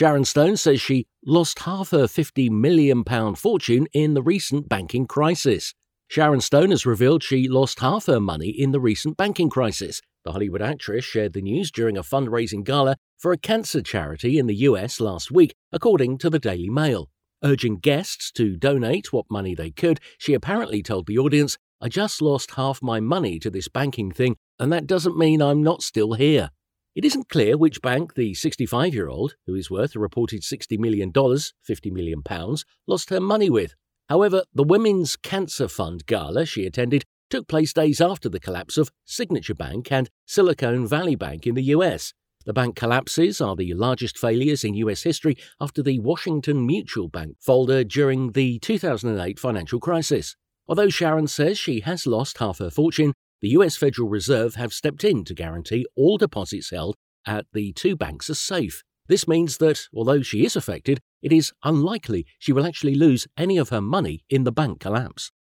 Sharon Stone says she lost half her £50 million fortune in the recent banking crisis. Sharon Stone has revealed she lost half her money in the recent banking crisis. The Hollywood actress shared the news during a fundraising gala for a cancer charity in the US last week, according to the Daily Mail. Urging guests to donate what money they could, she apparently told the audience, "I just lost half my money to this banking thing, and that doesn't mean I'm not still here." It isn't clear which bank the 65-year-old, who is worth a reported $60 million, £50 million, lost her money with. However, the Women's Cancer Fund gala she attended took place days after the collapse of Signature Bank and Silicon Valley Bank in the US. The bank collapses are the largest failures in US history after the Washington Mutual Bank folded during the 2008 financial crisis. Although Sharon says she has lost half her fortune, the US Federal Reserve have stepped in to guarantee all deposits held at the two banks are safe. This means that, although she is affected, it is unlikely she will actually lose any of her money in the bank collapse.